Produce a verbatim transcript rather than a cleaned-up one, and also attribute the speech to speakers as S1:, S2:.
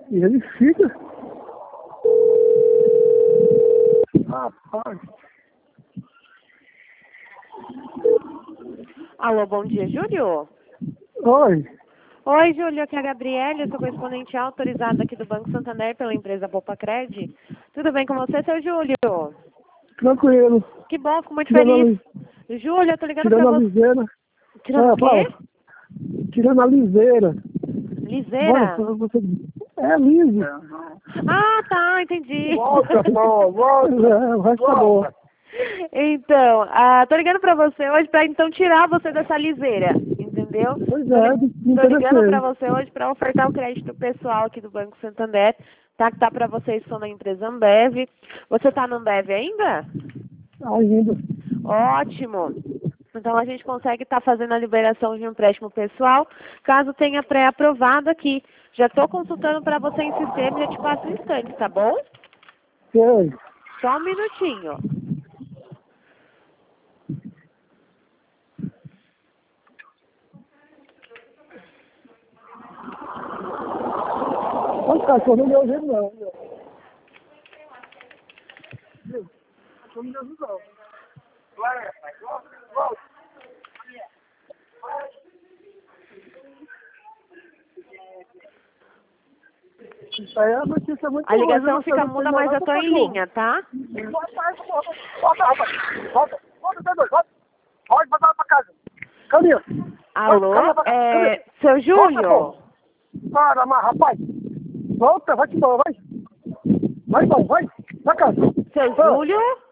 S1: E ele fica. Rapaz.
S2: Alô, bom dia, Júlio.
S1: Oi.
S2: Oi, Júlio, aqui é a Gabriela, eu sou correspondente autorizada aqui do Banco Santander pela empresa Popacred. Tudo bem com você, seu Júlio?
S1: Tranquilo.
S2: Que bom, fico muito
S1: Tirando
S2: feliz.
S1: a,
S2: Júlio, eu tô ligando
S1: tirando
S2: pra
S1: a
S2: você.
S1: liseira.
S2: Tirando
S1: Ah,
S2: o quê?
S1: fala. Tirando a liseira.
S2: Liseira?
S1: Você, você... É liso.
S2: Ah, tá, entendi.
S1: Volta, pô, volta. É, o resto tá bom.
S2: Então, ah, tô ligando pra você hoje pra então tirar você dessa liseira, entendeu?
S1: Pois
S2: Tô,
S1: é,
S2: li-
S1: me
S2: tô ligando pra
S1: interessei.
S2: você hoje pra ofertar o crédito pessoal aqui do Banco Santander, tá? Que tá pra vocês, são da empresa Ambev. Você tá no Ambev ainda?
S1: Ainda.
S2: Ótimo. Então a gente consegue estar fazendo a liberação de um empréstimo pessoal, caso tenha pré-aprovado aqui. Já estou consultando para você em sistema e já te passo um instante, tá bom?
S1: Sei.
S2: Só um minutinho.
S1: Mas cachorro não deu jeito não. Cachorro não deu jeito não. Isso aí é uma notícia muito
S2: A
S1: ruim,
S2: ligação
S1: viu?
S2: fica
S1: Você
S2: muda,
S1: não
S2: mas
S1: tem
S2: eu
S1: nada
S2: tô
S1: com
S2: em
S1: cachorro.
S2: linha, tá?
S1: Volta, volta, rapaz. Volta, volta, você dois, volta. Pode mandar pra casa. Caminha.
S2: Alô?
S1: Caminha pra casa.
S2: É,
S1: Caminha.
S2: seu
S1: Volta,
S2: Júlio?
S1: pô. Para, mas, rapaz. Volta, vai te embora, vai. Vai embora, vai. Pra casa.
S2: Seu
S1: Ah.
S2: Júlio?